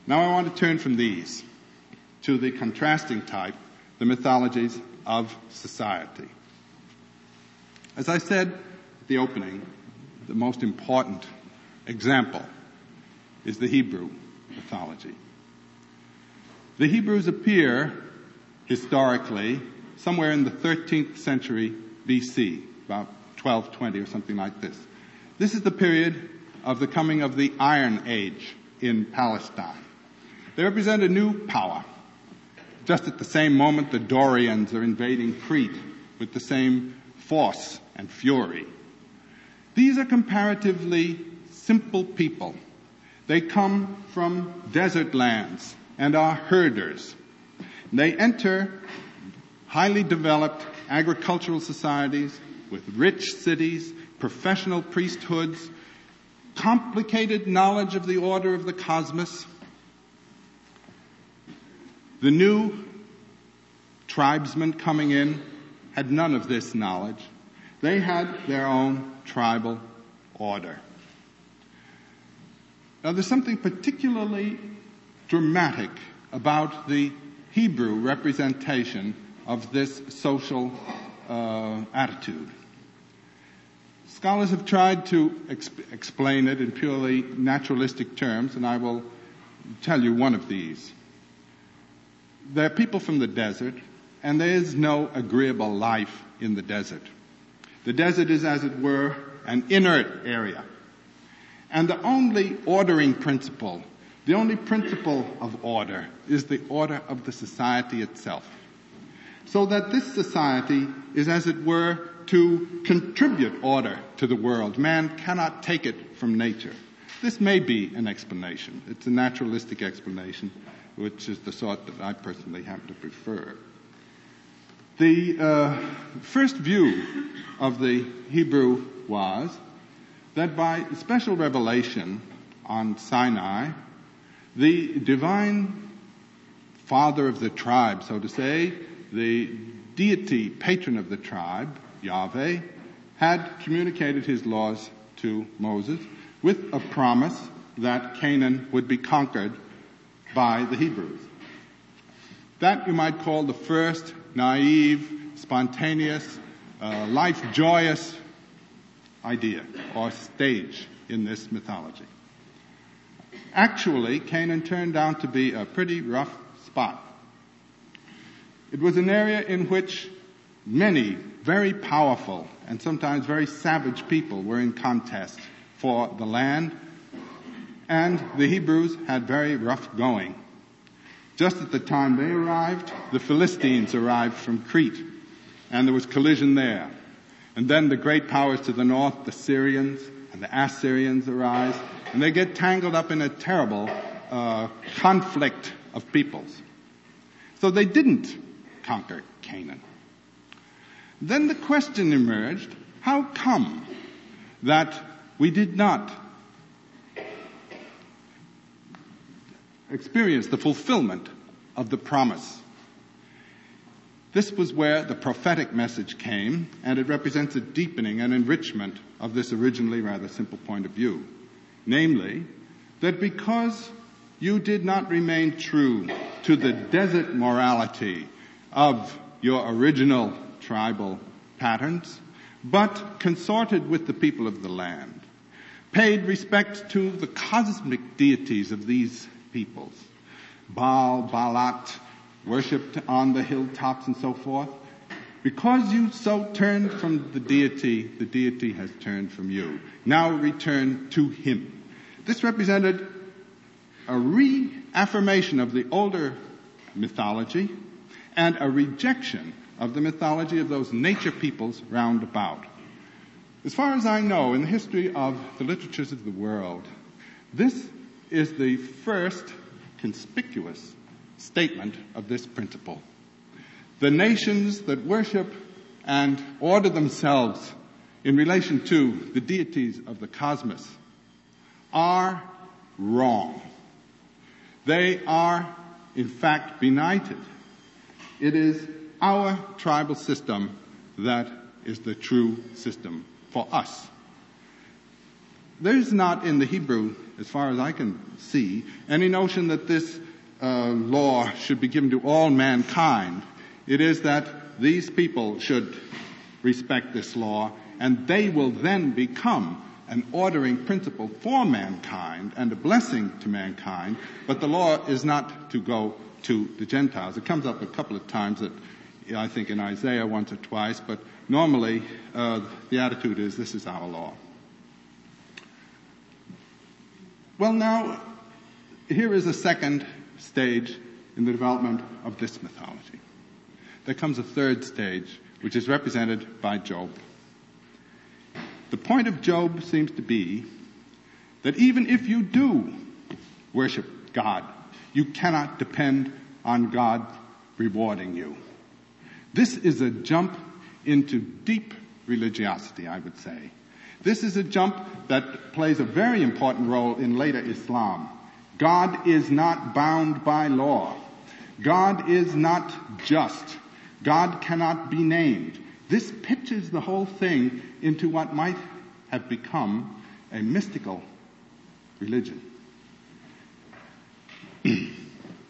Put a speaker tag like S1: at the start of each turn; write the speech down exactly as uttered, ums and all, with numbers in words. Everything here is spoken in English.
S1: Now I want to turn from these to the contrasting type, the mythologies of society. As I said at the opening, the most important example is the Hebrew mythology. The Hebrews appear historically somewhere in the thirteenth century B C, about twelve twenty or something like this. This is the period of the coming of the Iron Age in Palestine. They represent a new power. Just at the same moment, the Dorians are invading Crete with the same force and fury. These are comparatively simple people. They come from desert lands and are herders. They enter highly developed agricultural societies with rich cities, professional priesthoods, complicated knowledge of the order of the cosmos. The new tribesmen coming in had none of this knowledge. They had their own tribal order. Now, there's something particularly dramatic about the Hebrew representation of this social uh, attitude. Scholars have tried to exp- explain it in purely naturalistic terms, and I will tell you one of these. They're people from the desert, and there is no agreeable life in the desert. The desert is, as it were, an inert area. And the only ordering principle, the only principle of order, is the order of the society itself. So that this society is, as it were, to contribute order to the world. Man cannot take it from nature. This may be an explanation. It's a naturalistic explanation, which is the sort that I personally happen to prefer. The uh, first view of the Hebrew was that by special revelation on Sinai, the divine father of the tribe, so to say, the deity patron of the tribe, Yahweh, had communicated his laws to Moses with a promise that Canaan would be conquered by the Hebrews. That you might call the first naive, spontaneous, uh, life-joyous idea or stage in this mythology. Actually, Canaan turned out to be a pretty rough spot. It was an area in which many very powerful and sometimes very savage people were in contest for the land, and the Hebrews had very rough going. Just at the time they arrived, the Philistines arrived from Crete, and there was collision there. And then the great powers to the north, the Syrians and the Assyrians, arise, and they get tangled up in a terrible uh, conflict of peoples. So they didn't conquer Canaan. Then the question emerged, how come that we did not experience the fulfillment of the promise? This was where the prophetic message came, and it represents a deepening and enrichment of this originally rather simple point of view. Namely, that because you did not remain true to the desert morality of your original tribal patterns, but consorted with the people of the land, paid respect to the cosmic deities of these peoples, Baal, Baalat, worshipped on the hilltops and so forth. Because you so turned from the deity, the deity has turned from you. Now return to him. This represented a reaffirmation of the older mythology and a rejection of the mythology of those nature peoples round about. As far as I know, in the history of the literatures of the world, this is the first conspicuous statement of this principle. The nations that worship and order themselves in relation to the deities of the cosmos are wrong. They are, in fact, benighted. It is our tribal system that is the true system for us. there's not in the Hebrew, as far as I can see, any notion that this uh, law should be given to all mankind. It is that these people should respect this law, and they will then become an ordering principle for mankind and a blessing to mankind, but the law is not to go to the Gentiles. It comes up a couple of times, that I think in Isaiah once or twice, but normally uh, the attitude is, this is our law. Well, now, here is a second stage in the development of this mythology. There comes a third stage, which is represented by Job. The point of Job seems to be that even if you do worship God, you cannot depend on God rewarding you. This is a jump into deep religiosity, I would say. This is a jump that plays a very important role in later Islam. God is not bound by law. God is not just. God cannot be named. This pitches the whole thing into what might have become a mystical religion.